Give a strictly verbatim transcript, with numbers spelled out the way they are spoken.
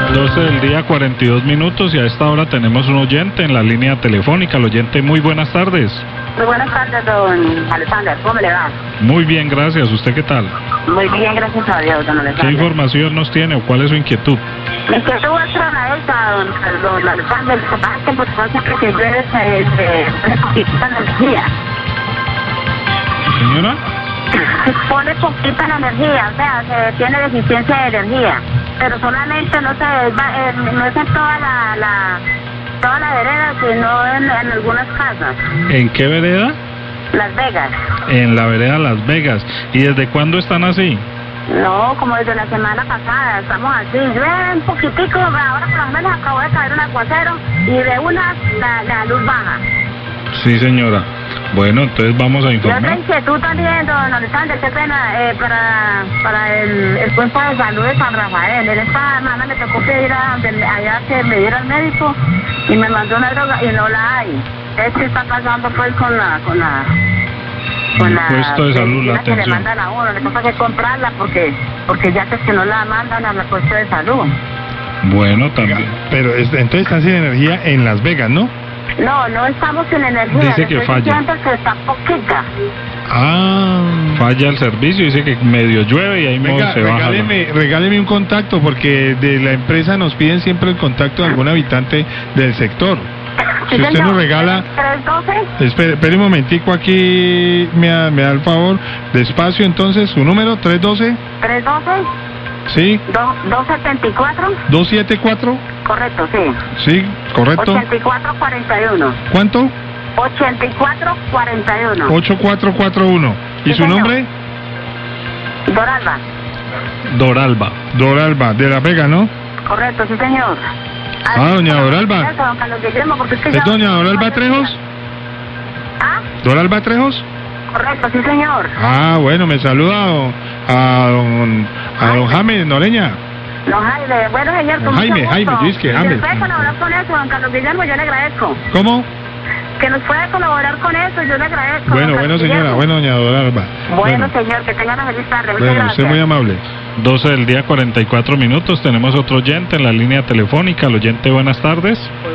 doce del día, cuarenta y dos minutos, y a esta hora tenemos un oyente en la línea telefónica. El oyente, muy buenas tardes. Muy buenas tardes, don Alexander. ¿Cómo le va? Muy bien, gracias. ¿Usted qué tal? Muy bien, gracias a Dios, don Alexander. ¿Qué información nos tiene o cuál es su inquietud? Mi inquietud es para esta, don, don Alexander. Lo que pasa es que por cosas que se llueve se, se, se poquita energía. ¿Señora? Se pone poquita la energía, o sea, se tiene deficiencia de energía. Pero solamente, no sé, va, eh, no es en toda la, la, toda la vereda, sino en, en algunas casas. ¿En qué vereda? Las Vegas. En la vereda Las Vegas. ¿Y desde cuándo están así? No, como desde la semana pasada, estamos así, llueve un poquitico, ahora por lo menos acabó de caer un aguacero y de una la, la luz baja. Sí, señora. Bueno, entonces vamos a Y otra informar. inquietud también, don Alexander, qué pena, eh, para, para el, el cuerpo de salud de San Rafael. En esta semana me tocó que ir a, donde- allá que me diera al médico y me mandó una droga y no la hay. ¿Qué está pasando pues con la... con la con El la puesto de salud, la medicina que le atención. mandan a uno? Le toca que comprarla porque porque ya que es que no la mandan al puesto de salud. Bueno, también. Pero es- entonces están sin energía en Las Vegas, ¿no? No, no estamos sin energía. Dice le que estoy falla. diciendo que está poquita. Ah. Falla el servicio, dice que medio llueve y ahí mismo Venga, se baja. la- regáleme, regáleme un contacto, porque de la empresa nos piden siempre el contacto de algún habitante del sector. Sí, Si usted señor. nos regala... ¿tres doce? Espere, espere un momentico, aquí me da, me da el favor. Despacio, entonces, su número, tres doce, ¿tres doce? ¿sí? ¿dos setenta y cuatro? dos siete cuatro, Correcto, sí. ¿sí? ¿Correcto? ochenta y cuatro cuarenta y uno. ¿Cuánto? ochenta y cuatro cuarenta y uno. ocho cuatro cuatro uno. ¿Y Sí, su señor. nombre? Doralba. Doralba. Doralba, de La Vega, ¿no? Correcto, sí, señor. Ah, doña Doralba. Eso, don Carlos Guillermo, porque es que ¿Es ya- doña Doralba Trejos? ¿Ah? ¿Doralba Trejos? Correcto, sí, señor. Ah, bueno, me saluda a don, a don, a don Jaime Noreña. No, Jaime. Bueno, señor, con Don mucho Jaime, gusto. Jaime, yo es que Si Jaime. nos puede colaborar con eso, don Carlos Guillermo, yo le agradezco. ¿Cómo? Que nos puede colaborar con eso, yo le agradezco. Bueno, don bueno, Carlos señora, Guillermo. bueno, doña Doralba. Bueno, señor, que tenga una feliz tarde. Muchas bueno, gracias. usted muy amable. doce del día, cuarenta y cuatro minutos. Tenemos otro oyente en la línea telefónica. El oyente, buenas tardes.